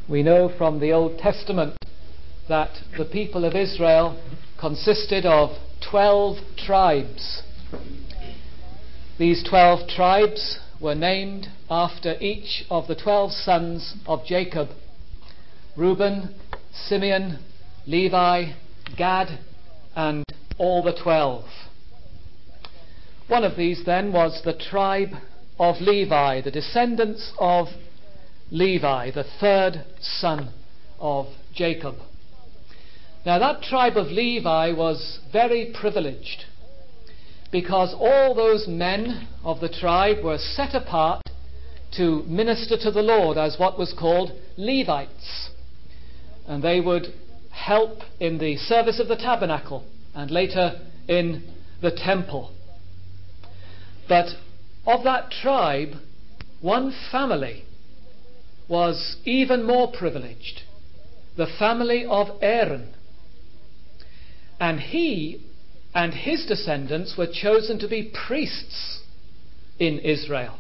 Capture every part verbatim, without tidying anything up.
We know from the Old Testament that the people of Israel consisted of twelve tribes. These twelve tribes were named after each of the twelve sons of Jacob: Reuben, Simeon, Levi, Gad, and all the twelve. One of these then was the tribe of Levi, the descendants of Levi, the third son of Jacob. Now that tribe of Levi was very privileged, because all those men of the tribe were set apart to minister to the Lord as what was called Levites. And they would help in the service of the tabernacle and later in the temple. But of that tribe, one family was even more privileged, the family of Aaron. And he and his descendants were chosen to be priests in Israel.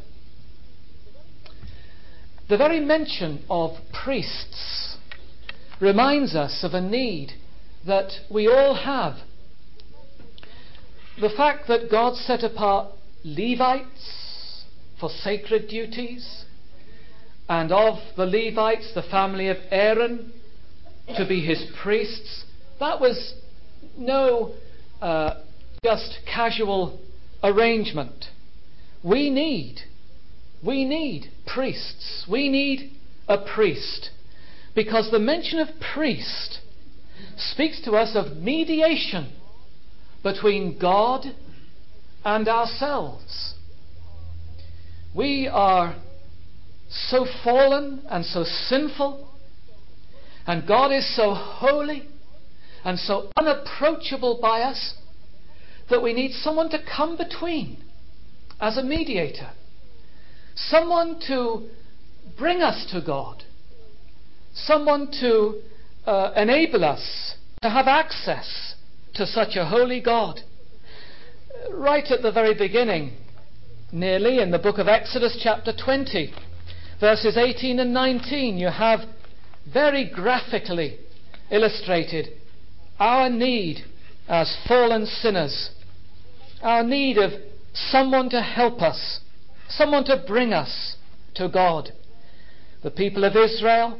The very mention of priests reminds us of a need that we all have. The fact that God set apart Levites for sacred duties, and of the Levites, the family of Aaron, to be his priests, that was no uh, just casual arrangement. We need, we need priests. We need a priest, because the mention of priest speaks to us of mediation between God and ourselves. We are so fallen and so sinful, and God is so holy and so unapproachable by us, that we need someone to come between as a mediator, someone to bring us to God, someone to uh, enable us to have access to such a holy God. Right at the very beginning, nearly in the book of Exodus chapter twenty, verses eighteen and nineteen, you have very graphically illustrated our need as fallen sinners, our need of someone to help us, someone to bring us to God. The people of Israel,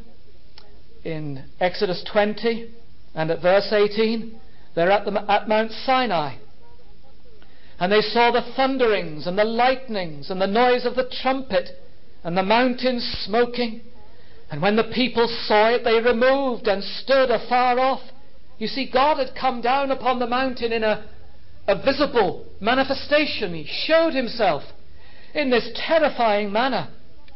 in Exodus twenty and at verse eighteen, they're at, the, at Mount Sinai, and they saw the thunderings and the lightnings and the noise of the trumpet and the mountains smoking. And when the people saw it, they removed and stood afar off. You see, God had come down upon the mountain in a, a visible manifestation. He showed himself in this terrifying manner.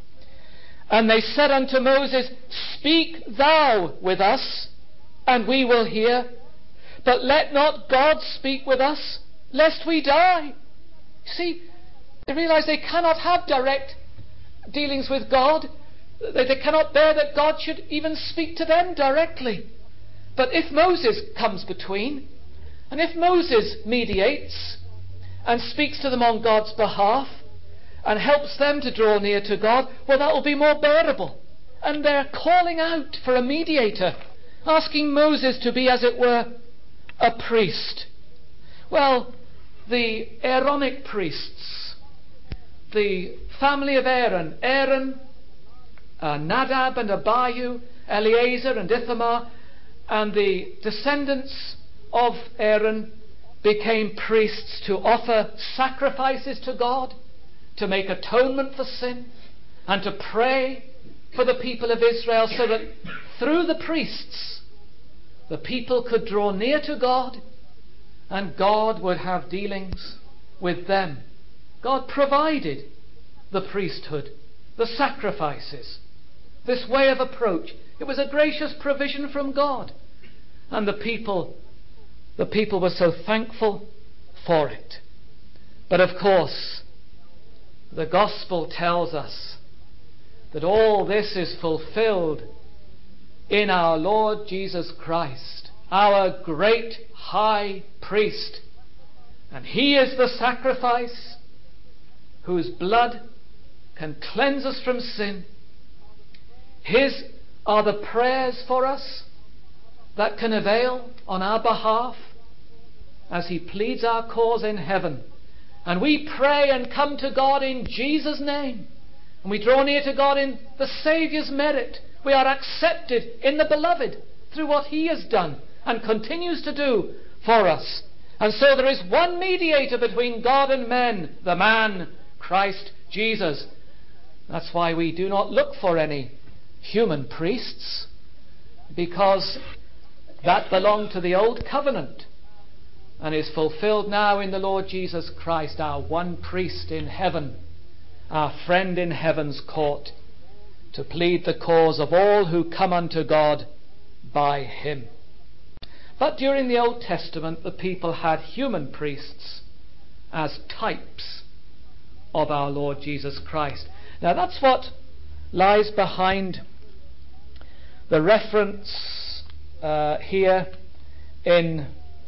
And they said unto Moses, Speak thou with us, and we will hear. But let not God speak with us, lest we die. See, they realize they cannot have direct dealings with God. They, they cannot bear that God should even speak to them directly. But if Moses comes between, and if Moses mediates and speaks to them on God's behalf and helps them to draw near to God, well, that will be more bearable. And they're calling out for a mediator, asking Moses to be, as it were, a priest. Well, the Aaronic priests, the family of Aaron, Aaron, uh, Nadab and Abihu, Eleazar and Ithamar, and the descendants of Aaron became priests to offer sacrifices to God, to make atonement for sin, and to pray for the people of Israel, so that through the priests the people could draw near to God, and God would have dealings with them. God provided the priesthood, the sacrifices, this way of approach. It was a gracious provision from God, and the people, the people were so thankful for it. But of course, the gospel tells us that all this is fulfilled in our Lord Jesus Christ, our great high priest. And he is the sacrifice whose blood can cleanse us from sin. His are the prayers for us that can avail on our behalf as He pleads our cause in heaven. And we pray and come to God in Jesus' name. And we draw near to God in the Saviour's merit. We are accepted in the Beloved through what He has done and continues to do for us. And so there is one mediator between God and men, the man, Christ Jesus. That's why we do not look for any human priests, because that belonged to the old covenant and is fulfilled now in the Lord Jesus Christ, our one priest in heaven, our friend in heaven's court, to plead the cause of all who come unto God by Him. But during the Old Testament, the people had human priests as types of our Lord Jesus Christ. Now that's what lies behind the reference uh, here in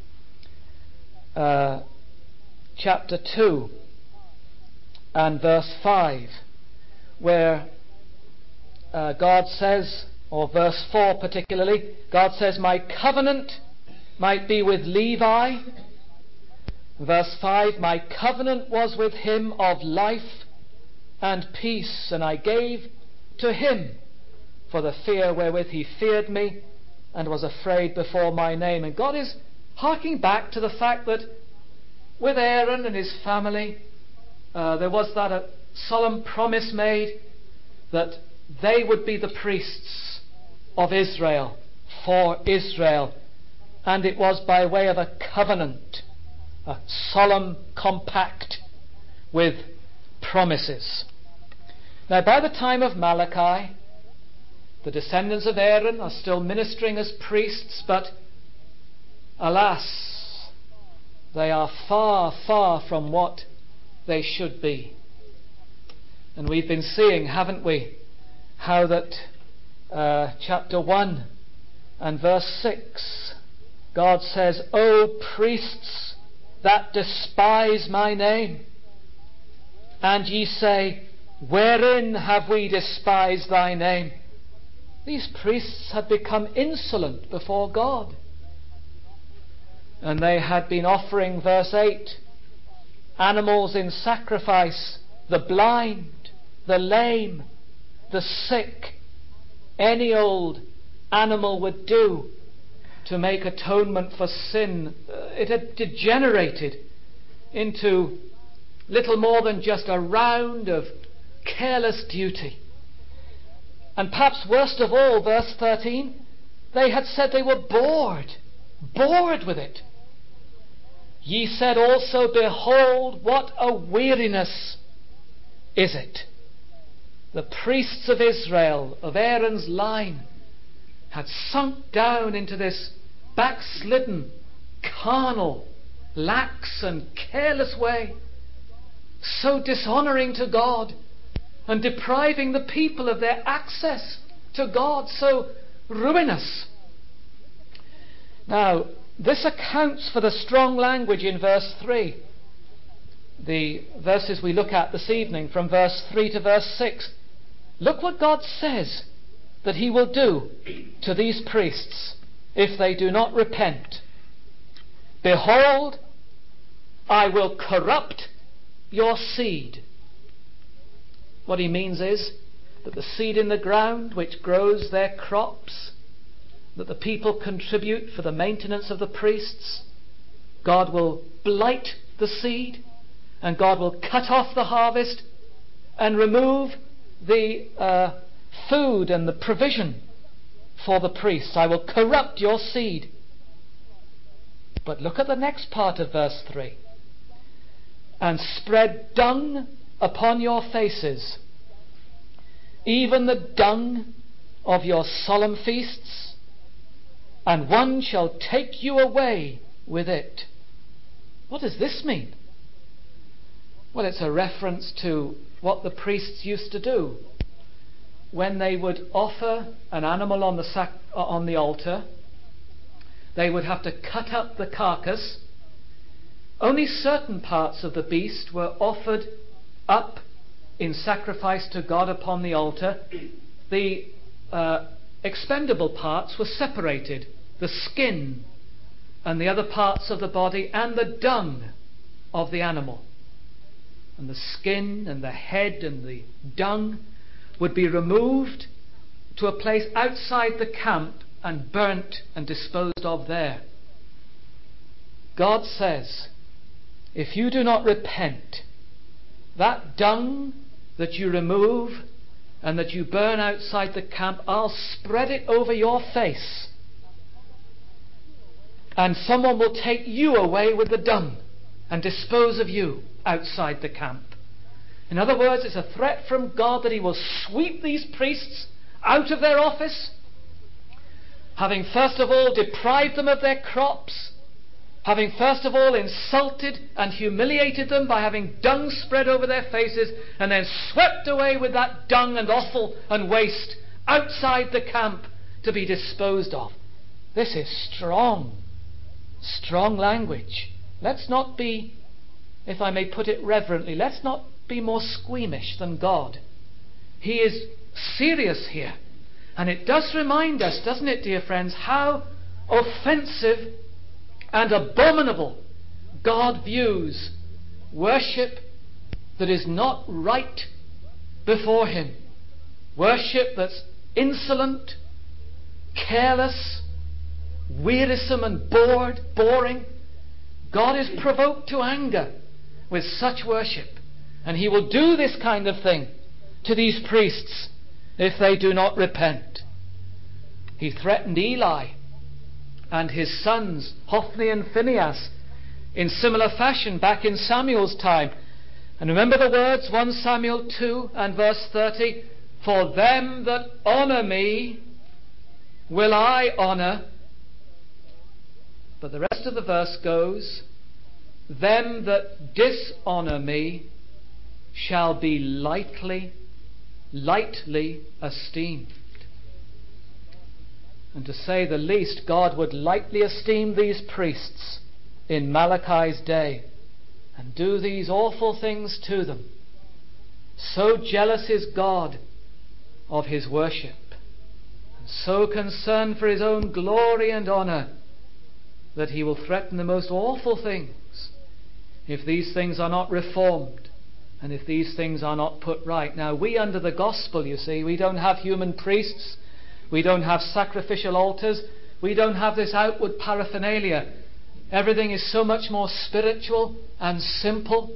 uh, chapter two and verse five, where uh, God says, or verse four particularly, God says, "My covenant might be with Levi." Verse five, "My covenant was with him of life and peace, and I gave to him for the fear wherewith he feared me and was afraid before my name." And God is harking back to the fact that with Aaron and his family, uh, there was that uh, solemn promise made that they would be the priests of Israel, for Israel. And it was by way of a covenant, a solemn compact with promises. Now, by the time of Malachi, the descendants of Aaron are still ministering as priests, but alas, they are far, far from what they should be. And we've been seeing, haven't we, how that uh, chapter one and verse six, God says, "O priests that despise my name, and ye say, wherein have we despised thy name?" These priests had become insolent before God. And they had been offering, verse eight, animals in sacrifice, the blind, the lame, the sick. Any old animal would do to make atonement for sin. It had degenerated into little more than just a round of careless duty. And perhaps worst of all, verse thirteen, they had said they were bored, bored with it. "Ye said also, behold, what a weariness is it." The priests of Israel, of Aaron's line, had sunk down into this backslidden, carnal, lax and careless way, so dishonouring to God and depriving the people of their access to God, so ruinous. Now, this accounts for the strong language in verse three. The verses we look at this evening, from verse three to verse six. Look what God says that He will do to these priests if they do not repent. "Behold, I will corrupt your seed." What He means is that the seed in the ground which grows their crops, that the people contribute for the maintenance of the priests, God will blight the seed, and God will cut off the harvest and remove the uh, food and the provision for the priests. "I will corrupt your seed." But look at the next part of verse three. "And spread dung upon your faces, even the dung of your solemn feasts, and one shall take you away with it." What does this mean? Well, it's a reference to what the priests used to do when they would offer an animal on the sac- on the altar. They would have to cut up the carcass. Only certain parts of the beast were offered up in sacrifice to God upon the altar. The uh, expendable parts were separated, the skin and the other parts of the body and the dung of the animal. And the skin and the head and the dung would be removed to a place outside the camp and burnt and disposed of there. God says, if you do not repent, that dung that you remove and that you burn outside the camp, I'll spread it over your face. And someone will take you away with the dung and dispose of you outside the camp. In other words, it's a threat from God that he will sweep these priests out of their office, having first of all deprived them of their crops, having first of all insulted and humiliated them by having dung spread over their faces, and then swept away with that dung and offal and waste outside the camp to be disposed of. This is strong, strong language. Let's not be, if I may put it reverently, let's not be more squeamish than God. He is serious here. And it does remind us, doesn't it, dear friends, how offensive and abominable God views worship that is not right before him. Worship that's insolent, careless, wearisome and bored, boring. God is provoked to anger with such worship. And he will do this kind of thing to these priests if they do not repent. He threatened Eli and his sons, Hophni and Phinehas, in similar fashion back in Samuel's time. And remember the words, First Samuel two and verse thirty, for them that honour me will I honour. But the rest of the verse goes, them that dishonour me shall be lightly, lightly esteemed. And to say the least, God would lightly esteem these priests in Malachi's day and do these awful things to them. So jealous is God of his worship, and so concerned for his own glory and honour, that he will threaten the most awful things if these things are not reformed and if these things are not put right. Now, we under the gospel, you see, we don't have human priests, we don't have sacrificial altars, we don't have this outward paraphernalia. Everything is so much more spiritual and simple.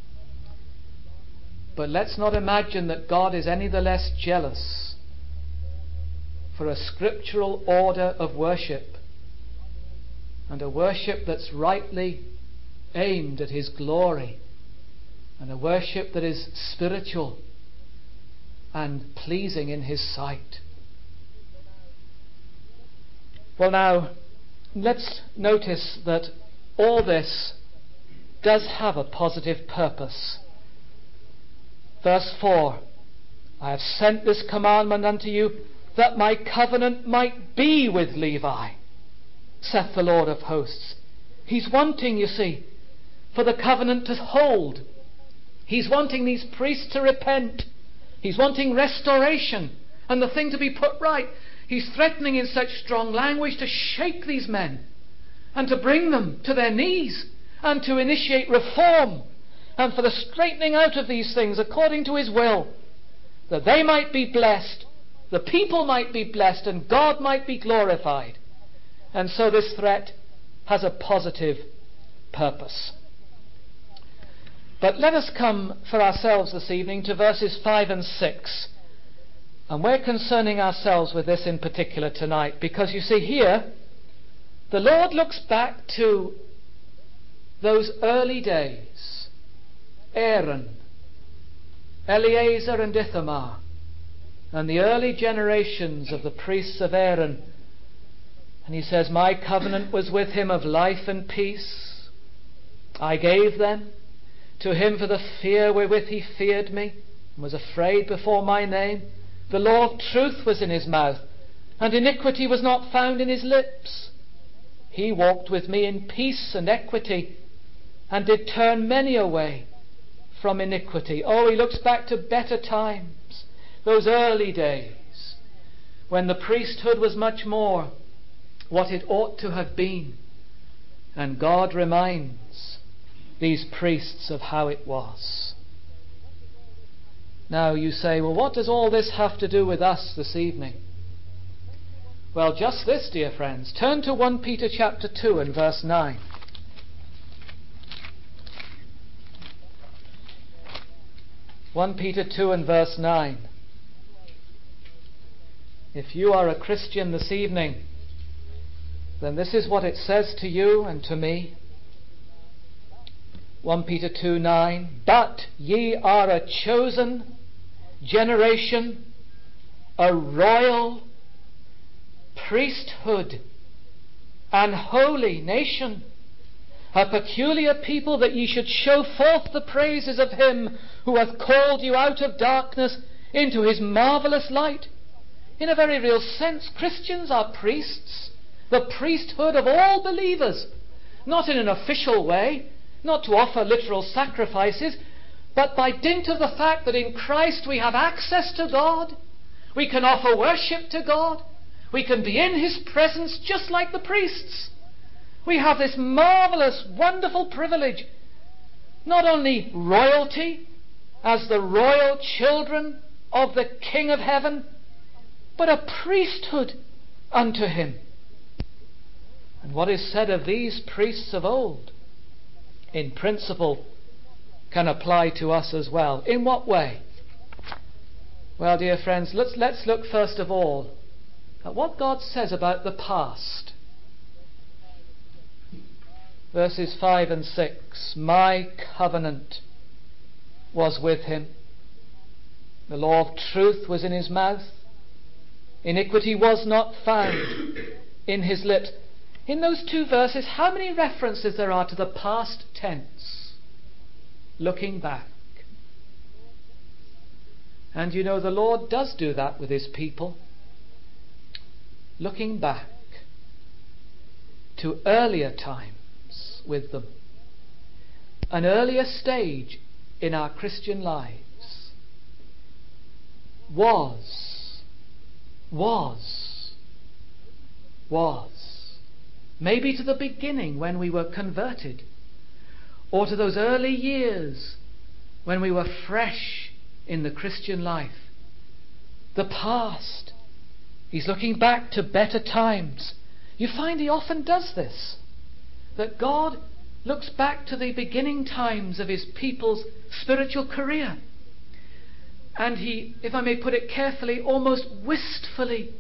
But let's not imagine that God is any the less jealous for a scriptural order of worship, and a worship that's rightly aimed at his glory, and a worship that is spiritual and pleasing in his sight. Well, now, let's notice that all this does have a positive purpose. Verse four, I have sent this commandment unto you, that my covenant might be with Levi, saith the Lord of hosts. He's wanting, you see, for the covenant to hold. He's wanting these priests to repent. He's wanting restoration and the thing to be put right. He's threatening in such strong language to shake these men and to bring them to their knees and to initiate reform and for the straightening out of these things according to his will, that they might be blessed, the people might be blessed, and God might be glorified. And so this threat has a positive purpose. But let us come for ourselves this evening to verses five and six. And we're concerning ourselves with this in particular tonight, because you see here, the Lord looks back to those early days. Aaron, Eleazar and Ithamar, and the early generations of the priests of Aaron. And he says, my covenant was with him of life and peace. I gave them to him for the fear wherewith he feared me, and was afraid before my name. The law of truth was in his mouth, and iniquity was not found in his lips. He walked with me in peace and equity, and did turn many away from iniquity. Oh, he looks back to better times, those early days, when the priesthood was much more what it ought to have been. And God reminds these priests of how it was. Now you say, well, what does all this have to do with us this evening? Well, just this, dear friends. Turn to First Peter chapter two and verse nine. First Peter two and verse nine. If you are a Christian this evening, then this is what it says to you and to me. First Peter two nine. But ye are a chosen generation, a royal priesthood, an holy nation, a peculiar people, that ye should show forth the praises of him who hath called you out of darkness into his marvellous light. In a very real sense, Christians are priests, the priesthood of all believers, not in an official way, not to offer literal sacrifices, but by dint of the fact that in Christ we have access to God, we can offer worship to God, we can be in his presence just like the priests. We have this marvellous, wonderful privilege, not only royalty as the royal children of the King of heaven, but a priesthood unto him. And what is said of these priests of old, in principle, can apply to us as well. In what way? Well, dear friends, let's, let's look first of all at what God says about the past. Verses five and six. My covenant was with him. The law of truth was in his mouth. Iniquity was not found in his lips. In those two verses, how many references there are to the past tense? Looking back. And you know, the Lord does do that with his people. Looking back to earlier times with them. An earlier stage in our Christian lives. Was. Was. Was. Maybe to the beginning when we were converted. Or to those early years when we were fresh in the Christian life. The past. He's looking back to better times. You find he often does this. That God looks back to the beginning times of his people's spiritual career. And he, if I may put it carefully, almost wistfully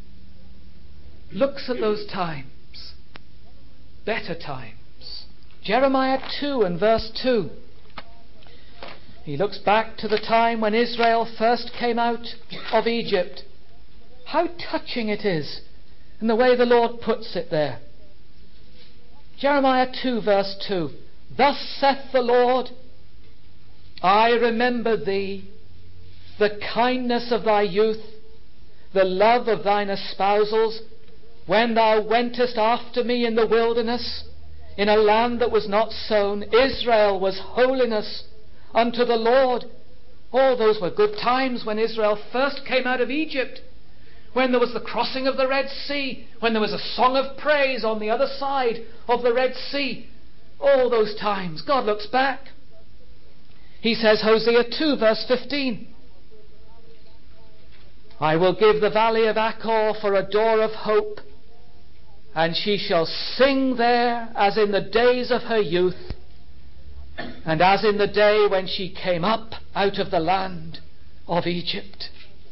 looks at those times. Better times. Jeremiah two and verse two. He looks back to the time when Israel first came out of Egypt. How touching it is in the way the Lord puts it there. Jeremiah two verse two. Thus saith the Lord, I remember thee, the kindness of thy youth, the love of thine espousals, when thou wentest after me in the wilderness, in a land that was not sown. Israel was holiness unto the Lord. Oh, those were good times when Israel first came out of Egypt, when there was the crossing of the Red Sea, when there was a song of praise on the other side of the Red Sea. All those times. God looks back. He says, Hosea two verse fifteen, I will give the valley of Achor for a door of hope, and she shall sing there as in the days of her youth, and as in the day when she came up out of the land of Egypt.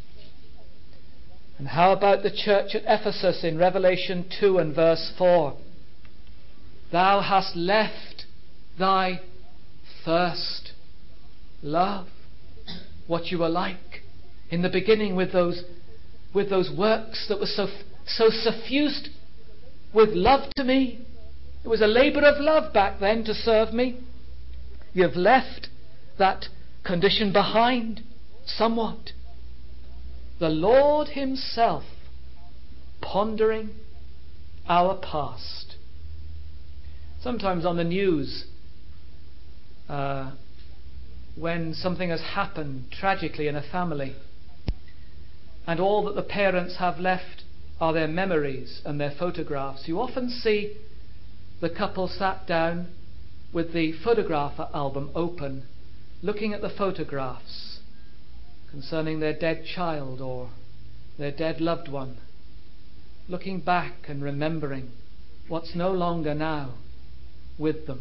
And how about the church at Ephesus in Revelation two and verse four? Thou hast left thy first love. What you were like in the beginning with those with those works that were so so suffused with love to me. It was a labour of love back then to serve me. You've left that condition behind somewhat. The Lord himself pondering our past. Sometimes on the news, uh, when something has happened tragically in a family, and all that the parents have left are their memories and their photographs, you often see the couple sat down with the photograph album open, looking at the photographs concerning their dead child or their dead loved one, looking back and remembering what's no longer now with them.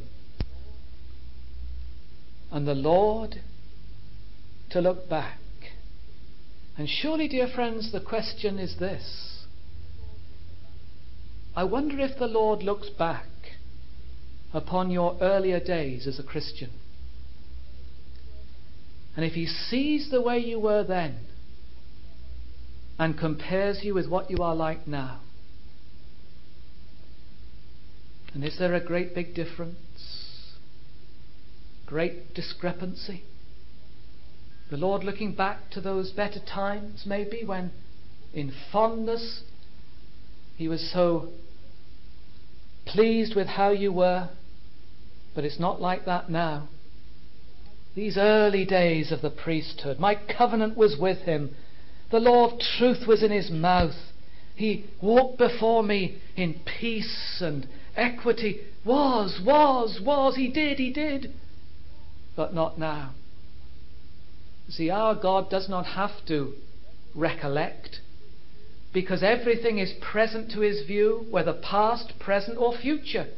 And the Lord to look back. And surely, dear friends, the question is this: I wonder if the Lord looks back upon your earlier days as a Christian, and if he sees the way you were then and compares you with what you are like now, and is there a great big difference? Great discrepancy? The Lord looking back to those better times, maybe, when in fondness he was so pleased with how you were, but it's not like that now. These early days of the priesthood, my covenant was with him. The law of truth was in his mouth. He walked before me in peace and equity. Was, was, was. He did, he did. But not now. See, our God does not have to recollect, because everything is present to his view, whether past, present or future.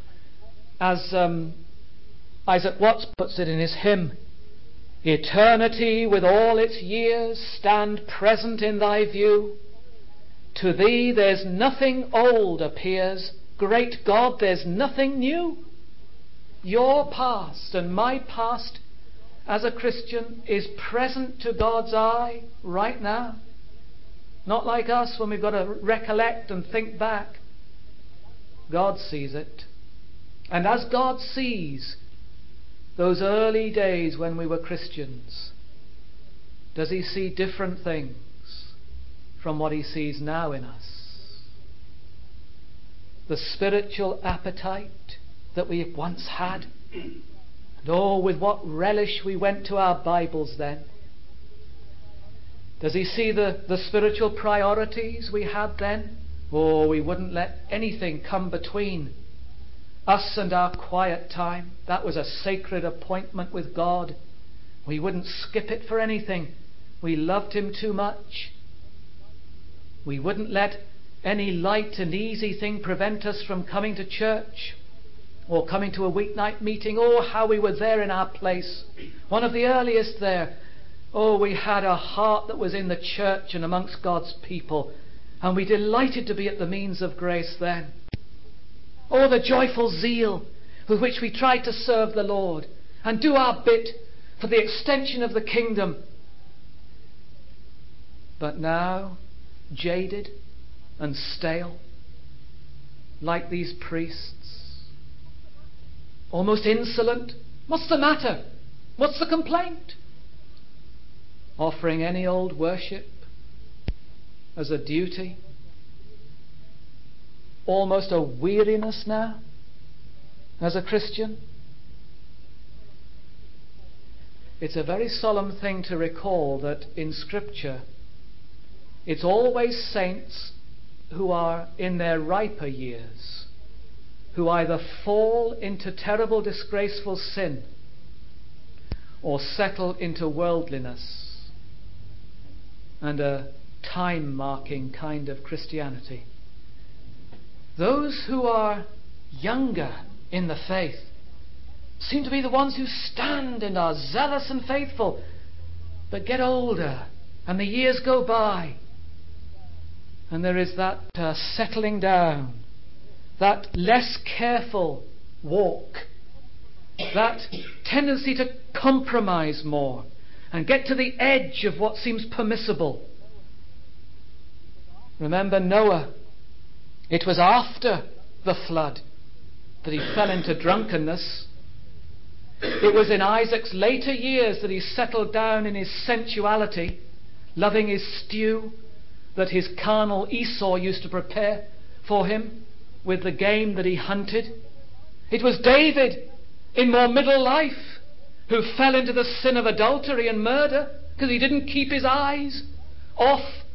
As um, Isaac Watts puts it in his hymn, eternity with all its years stand present in thy view. To thee there's nothing old appears. Great God, there's nothing new. Your past and my past as a Christian is present to God's eye right now. Not like us when we've got to recollect and think back. God sees it. And as God sees those early days when we were Christians, does he see different things from what he sees now in us? The spiritual appetite that we once had, and oh, with what relish we went to our Bibles then. Does he see the, the spiritual priorities we had then? Oh, we wouldn't let anything come between us and our quiet time. That was a sacred appointment with God. We wouldn't skip it for anything. We loved him too much. We wouldn't let any light and easy thing prevent us from coming to church or coming to a weeknight meeting. Oh, how we were there in our place. One of the earliest there. Oh, we had a heart that was in the church and amongst God's people, and we delighted to be at the means of grace then. Oh, the joyful zeal with which we tried to serve the Lord and do our bit for the extension of the kingdom. But now, jaded and stale, like these priests, almost insolent. What's the matter? What's the complaint? Offering any old worship as a duty. Almost a weariness now as a Christian. It's a very solemn thing to recall that in Scripture it's always saints who are in their riper years who either fall into terrible disgraceful sin or settle into worldliness and a time-marking kind of Christianity. Those who are younger in the faith seem to be the ones who stand and are zealous and faithful, but get older and the years go by, and there is that uh, settling down, that less careful walk, that tendency to compromise more and get to the edge of what seems permissible. Remember Noah. It was after the flood that he fell into drunkenness. It was in Isaac's later years that he settled down in his sensuality, loving his stew that his carnal Esau used to prepare for him with the game that he hunted. It was David in more middle life who fell into the sin of adultery and murder because he didn't keep his eyes off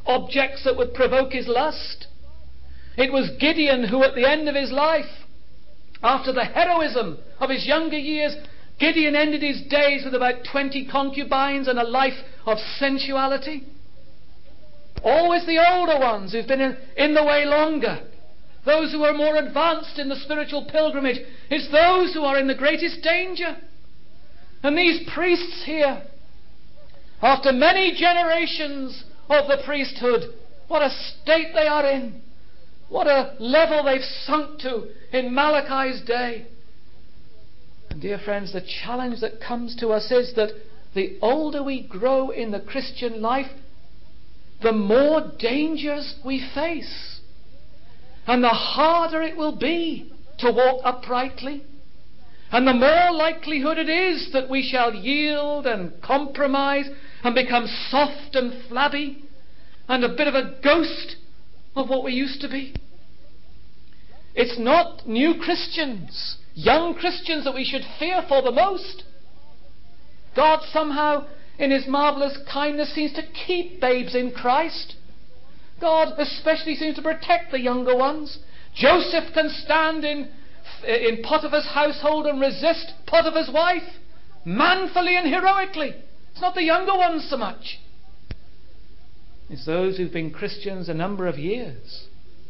objects that would provoke his lust. It was Gideon who, at the end of his life, after the heroism of his younger years, Gideon ended his days with about twenty concubines and a life of sensuality. Always the older ones who've been in, in the way longer, those who are more advanced in the spiritual pilgrimage, it's those who are in the greatest danger. And these priests here, after many generations of the priesthood, what a state they are in. What a level they've sunk to in Malachi's day. And dear friends, the challenge that comes to us is that the older we grow in the Christian life, the more dangers we face. And the harder it will be to walk uprightly. And the more likelihood it is that we shall yield and compromise and become soft and flabby and a bit of a ghost of what we used to be. It's not new Christians, young Christians that we should fear for the most. God somehow, in His marvellous kindness, seems to keep babes in Christ. God especially seems to protect the younger ones. Joseph can stand in, in Potiphar's household and resist Potiphar's wife manfully and heroically. It's not the younger ones so much. It's those who've been Christians a number of years.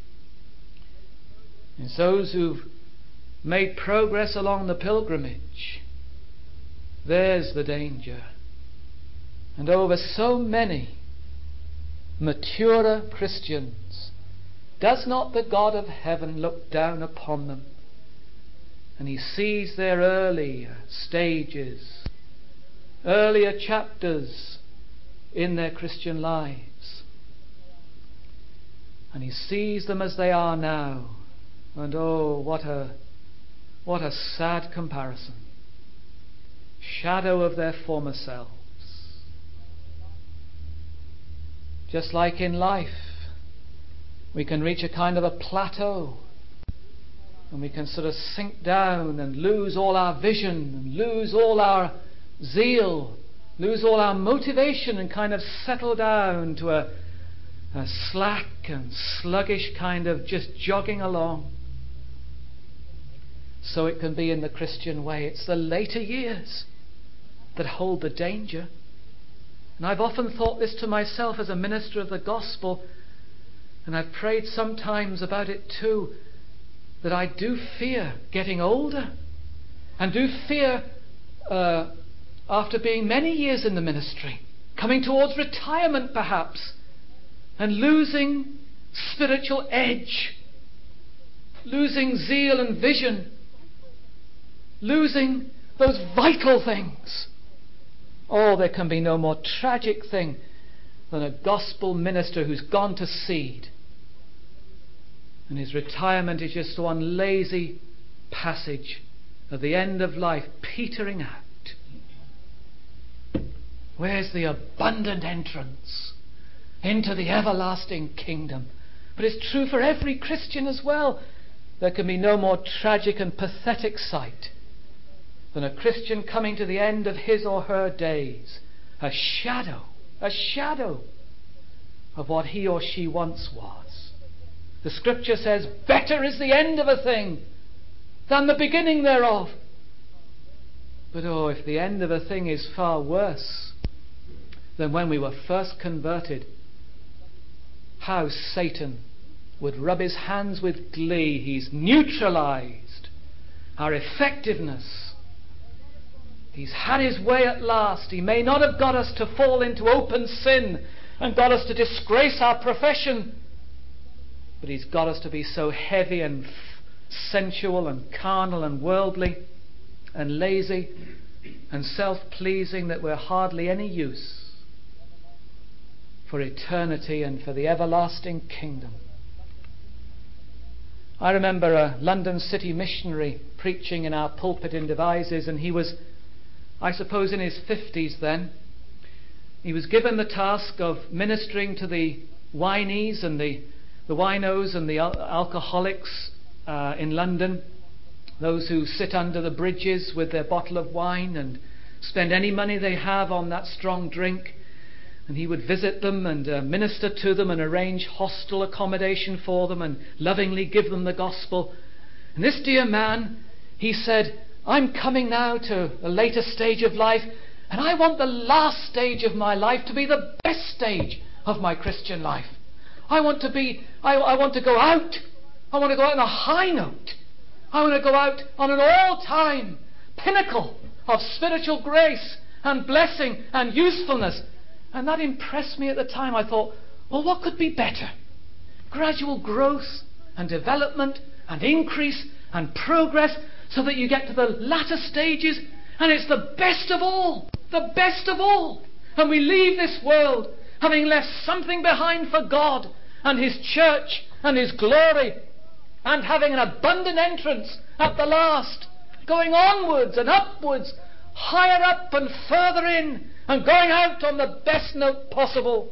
It's those who've made progress along the pilgrimage. There's the danger. And over so many maturer Christians, does not the God of heaven look down upon them? And He sees their early stages, earlier chapters in their Christian lives. And He sees them as they are now. And oh, what a what a sad comparison. Shadow of their former selves. Just like in life, we can reach a kind of a plateau, and we can sort of sink down and lose all our vision, and lose all our zeal, lose all our motivation, and kind of settle down to a, a slack and sluggish kind of just jogging along. So it can be in the Christian way. It's the later years that hold the danger. And I've often thought this to myself as a minister of the gospel, and I've prayed sometimes about it too, that I do fear getting older, and do fear uh, after being many years in the ministry, coming towards retirement perhaps, and losing spiritual edge, losing zeal and vision, losing those vital things. Oh, there can be no more tragic thing than a gospel minister who's gone to seed, and his retirement is just one lazy passage at the end of life, petering out. Where's the abundant entrance into the everlasting kingdom? But it's true for every Christian as well. There can be no more tragic and pathetic sight than a Christian coming to the end of his or her days, a shadow, a shadow of what he or she once was. The Scripture says, better is the end of a thing than the beginning thereof. But oh, if the end of a thing is far worse than when we were first converted, how Satan would rub his hands with glee. He's neutralized our effectiveness. He's had his way at last. He may not have got us to fall into open sin and got us to disgrace our profession, but He's got us to be so heavy and f- sensual and carnal and worldly and lazy and self-pleasing that we're hardly any use for eternity and for the everlasting kingdom. I remember a London city missionary preaching in our pulpit in Devizes, and he was, I suppose, in his fifties then. He was given the task of ministering to the wineys and the, the winos and the al- alcoholics uh, in London, those who sit under the bridges with their bottle of wine and spend any money they have on that strong drink. And he would visit them and uh, minister to them and arrange hostel accommodation for them and lovingly give them the gospel. And this dear man, he said, I'm coming now to a later stage of life, and I want the last stage of my life to be the best stage of my Christian life. I want to be, I, I want to go out. I want to go out on a high note. I want to go out on an all-time pinnacle of spiritual grace and blessing and usefulness. And that impressed me at the time. I thought, well, what could be better? Gradual growth and development and increase and progress so that you get to the latter stages and it's the best of all. The best of all. And we leave this world having left something behind for God and His church and His glory, and having an abundant entrance at the last, going onwards and upwards, higher up and further in, and going out on the best note possible,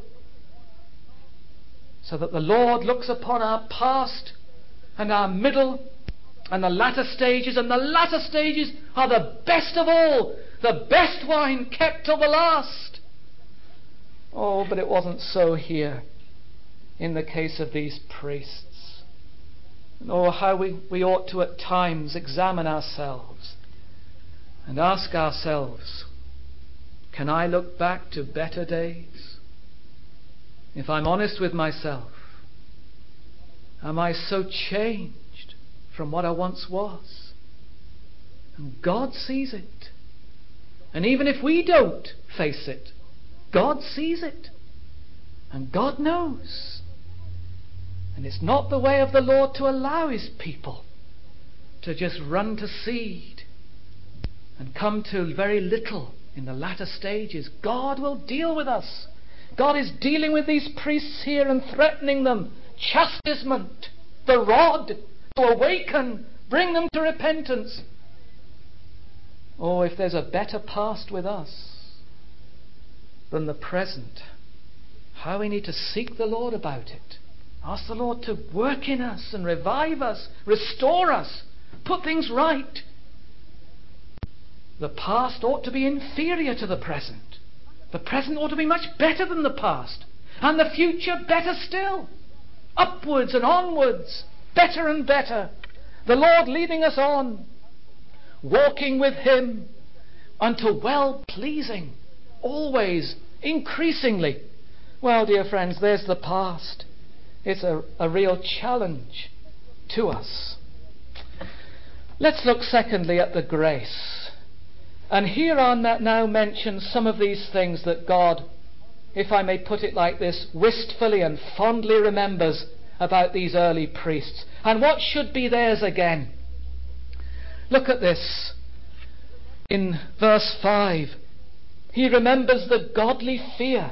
so that the Lord looks upon our past and our middle and the latter stages, and the latter stages are the best of all, the best wine kept till the last. Oh, but it wasn't so here in the case of these priests. And oh, how we, we ought to at times examine ourselves and ask ourselves, can I look back to better days? If I'm honest with myself, am I so changed from what I once was? And God sees it. And even if we don't face it, God sees it. And God knows. And it's not the way of the Lord to allow His people to just run to seed and come to very little in the latter stages. God will deal with us. God is dealing with these priests here and threatening them. Chastisement, the rod, to awaken, bring them to repentance. Oh, if there's a better past with us than the present, how we need to seek the Lord about it. Ask the Lord to work in us and revive us, restore us, put things right. The past ought to be inferior to the present. The present ought to be much better than the past. And the future better still. Upwards and onwards, better and better. The Lord leading us on, walking with Him unto well-pleasing, always, increasingly. Well, dear friends, there's the past. It's a, a real challenge to us. Let's look secondly at the grace. And here are now mentioned some of these things that God, if I may put it like this, wistfully and fondly remembers about these early priests. And what should be theirs again? Look at this. In verse five, He remembers the godly fear.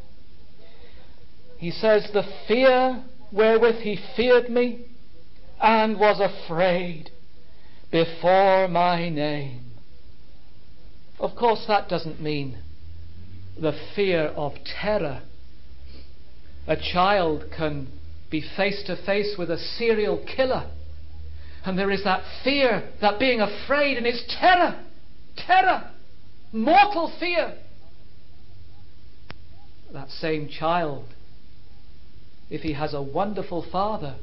He says, the fear wherewith He feared me, and was afraid before my name. Of course, that doesn't mean the fear of terror. A child can be face to face with a serial killer, and there is that fear, that being afraid, and it's terror, terror, mortal fear. That same child, if he has a wonderful father,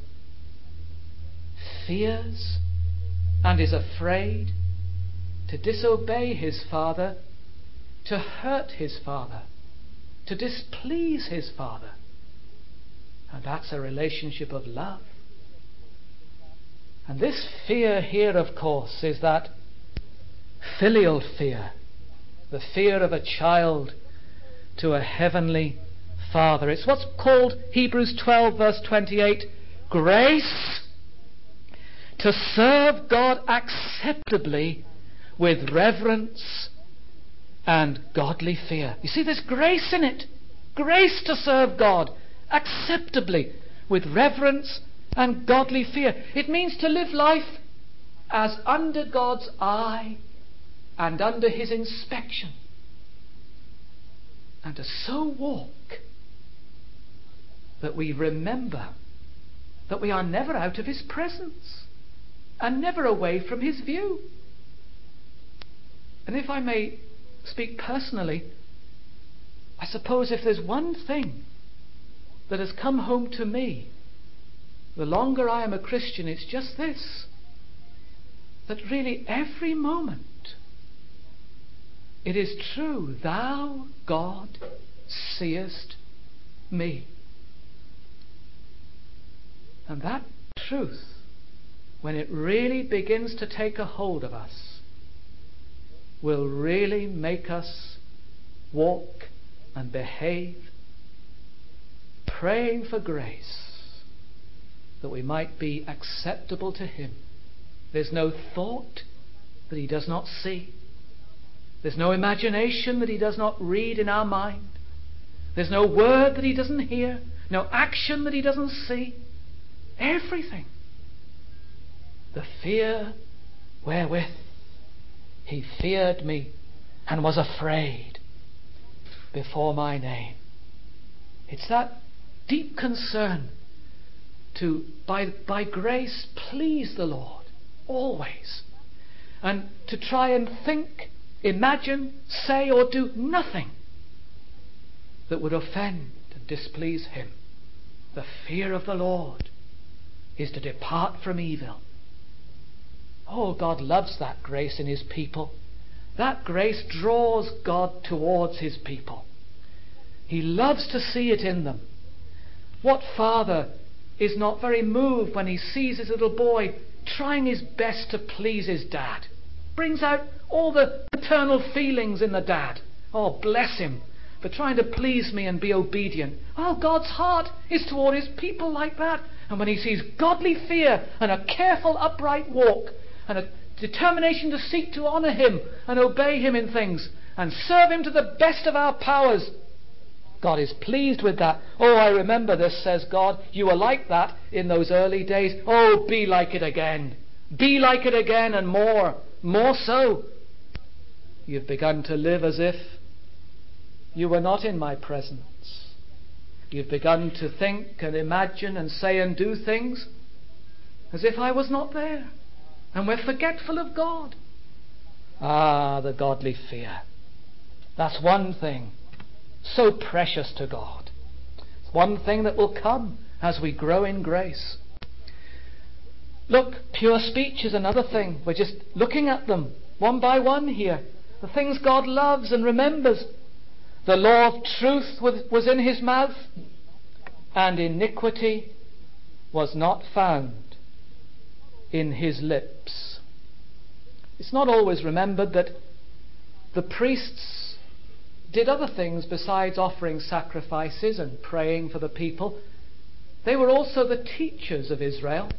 fears and is afraid to disobey his father, to hurt his father, to displease his father. And that's a relationship of love. And this fear here, of course, is that filial fear, the fear of a child to a heavenly Father. It's what's called, Hebrews twelve verse twenty-eight, grace to serve God acceptably with reverence and godly fear. You see, there's grace in it. Grace to serve God acceptably with reverence and godly fear. It means to live life as under God's eye and under His inspection, and to so walk that we remember that we are never out of His presence and never away from His view. And if I may speak personally, I suppose if there's one thing that has come home to me, the longer I am a Christian, it's just this: that really every moment it is true, thou, God, seest me. And that truth, when it really begins to take a hold of us, will really make us walk and behave, praying for grace that we might be acceptable to Him. There's no thought that He does not see. There's no imagination that He does not read in our mind. There's no word that He doesn't hear, no action that He doesn't see. Everything. The fear wherewith He feared me and was afraid before my name. It's that deep concern to, by, by grace, please the Lord always, and to try and think, imagine, say or do nothing that would offend and displease Him. The fear of the Lord is to depart from evil. Oh, God loves that grace in His people. That grace draws God towards His people. He loves to see it in them. What father is not very moved when he sees his little boy trying his best to please his dad? Brings out all the paternal feelings in the dad. Oh, bless him for trying to please me and be obedient. Oh, God's heart is toward His people like that. And when He sees godly fear and a careful upright walk and a determination to seek to honour Him and obey Him in things and serve Him to the best of our powers, God is pleased with that. Oh, I remember this, says God. You were like that in those early days. Oh, be like it again. Be like it again, and more. More so. You've begun to live as if you were not in my presence. You've begun to think and imagine and say and do things as if I was not there. And we're forgetful of God. Ah, the godly fear. That's one thing so precious to God. It's one thing that will come as we grow in grace. Look, pure speech is another thing. We're just looking at them one by one here. The things God loves and remembers. The law of truth was in His mouth, and iniquity was not found in His lips. It's not always remembered that the priests did other things besides offering sacrifices and praying for the people. They were also the teachers of Israel.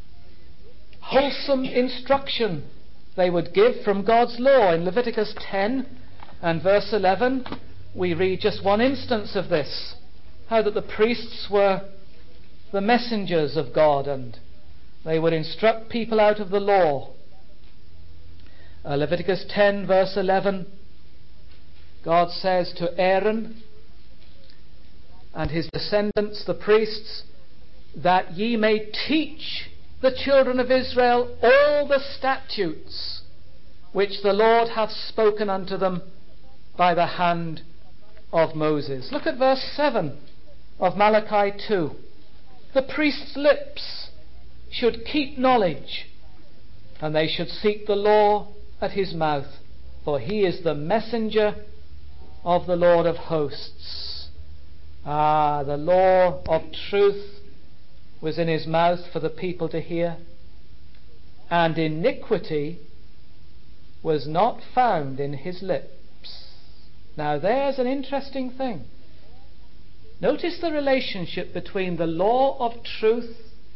Wholesome instruction they would give from God's law. In Leviticus ten and verse eleven, we read just one instance of this. How that the priests were the messengers of God, and they would instruct people out of the law. Uh, Leviticus ten verse eleven, God says to Aaron and his descendants, the priests, that ye may teach the children of Israel all the statutes which the Lord hath spoken unto them by the hand of Moses. Look at verse seven of Malachi two. The priest's lips should keep knowledge, and they should seek the law at his mouth, for he is the messenger of the Lord of hosts. Ah, the law of truth was in his mouth for the people to hear, and iniquity was not found in his lips. Now there's an interesting thing. Notice the relationship between the law of truth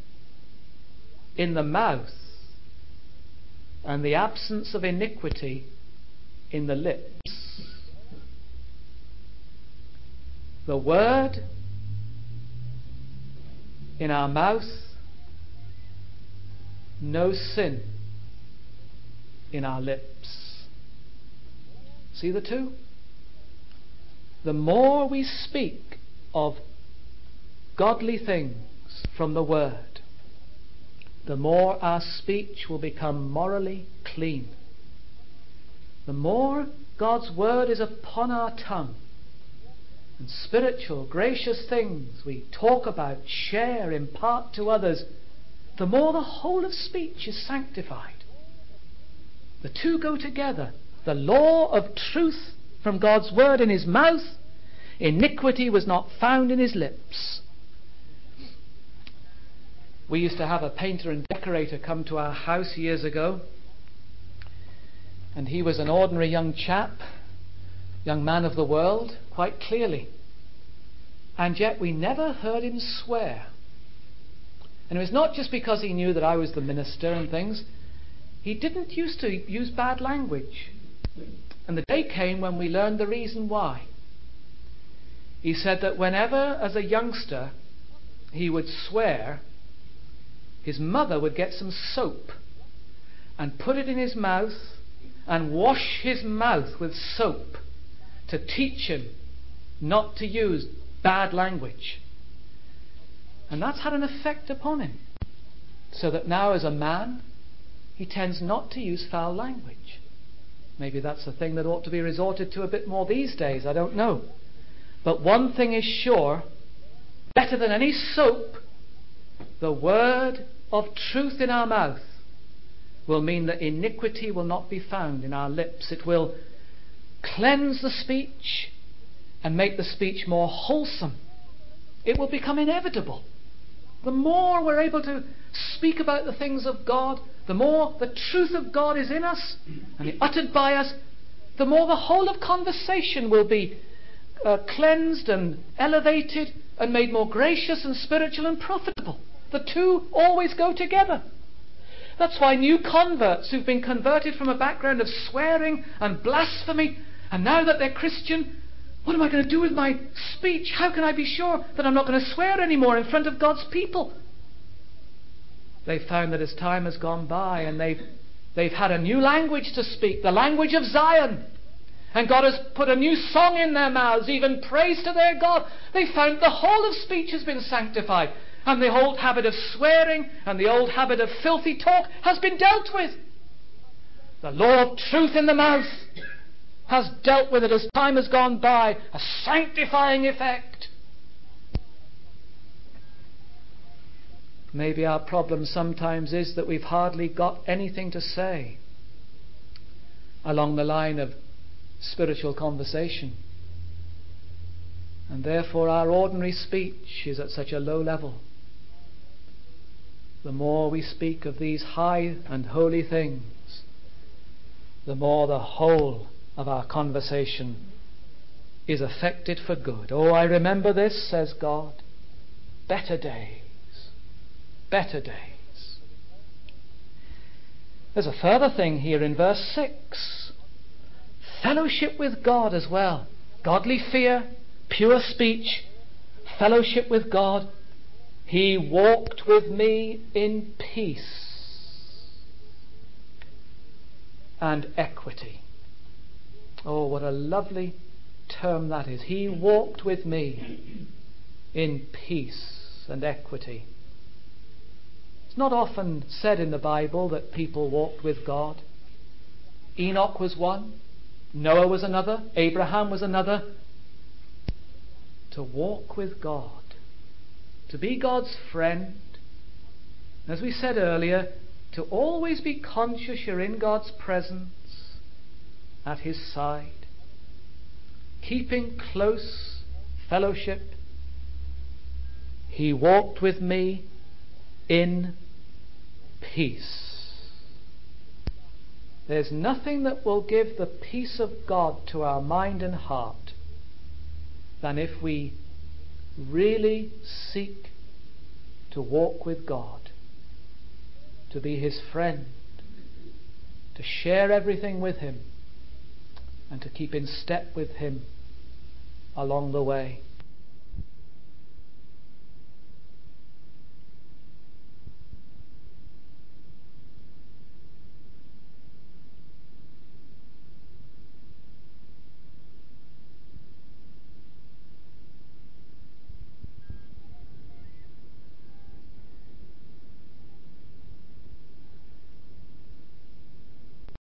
in the mouth and the absence of iniquity in the lips. The word in our mouth, no sin in our lips. See the two? The more we speak of godly things from the word, the more our speech will become morally clean. The more God's word is upon our tongue, and spiritual, gracious things we talk about, share, impart to others, the more the whole of speech is sanctified. The two go together. The law of truth from God's word in his mouth, iniquity was not found in his lips. We used to have a painter and decorator come to our house years ago, and he was an ordinary young chap, young man of the world, quite clearly. And yet we never heard him swear. And it was not just because he knew that I was the minister and things. He didn't used to use bad language. And the day came when we learned the reason why. He said that whenever, as a youngster, he would swear, his mother would get some soap and put it in his mouth and wash his mouth with soap to teach him not to use bad language. And that's had an effect upon him. So that now as a man, he tends not to use foul language. Maybe that's a thing that ought to be resorted to a bit more these days, I don't know. But one thing is sure, better than any soap, the word of truth in our mouth will mean that iniquity will not be found in our lips. It will cleanse the speech and make the speech more wholesome. It will become inevitable. The more we're able to speak about the things of God, the more the truth of God is in us and uttered by us, the more the whole of conversation will be uh, cleansed and elevated and made more gracious and spiritual and profitable. The two always go together. That's why new converts who've been converted from a background of swearing and blasphemy, and now that they're Christian, what am I going to do with my speech? How can I be sure that I'm not going to swear anymore in front of God's people? They've found that as time has gone by and they've, they've had a new language to speak, the language of Zion. And God has put a new song in their mouths, even praise to their God. They found the whole of speech has been sanctified. And the old habit of swearing and the old habit of filthy talk has been dealt with. The law of truth in the mouth has dealt with it as time has gone by, a sanctifying effect. Maybe our problem sometimes is that we've hardly got anything to say along the line of spiritual conversation. And therefore our ordinary speech is at such a low level. The more we speak of these high and holy things, the more the whole of our conversation is affected for good. Oh, I remember this, says God. Better days. Better days. There's a further thing here in verse six. Fellowship with God as well. Godly fear, pure speech, fellowship with God. He walked with me in peace and equity. Oh, what a lovely term that is. He walked with me in peace and equity. It's not often said in the Bible that people walked with God. Enoch was one, Noah was another, Abraham was another. To walk with God, to be God's friend, as we said earlier, to always be conscious you're in God's presence, at His side, keeping close fellowship. He walked with me in peace. There's nothing that will give the peace of God to our mind and heart than if we really seek to walk with God, to be His friend, to share everything with Him, and to keep in step with Him along the way.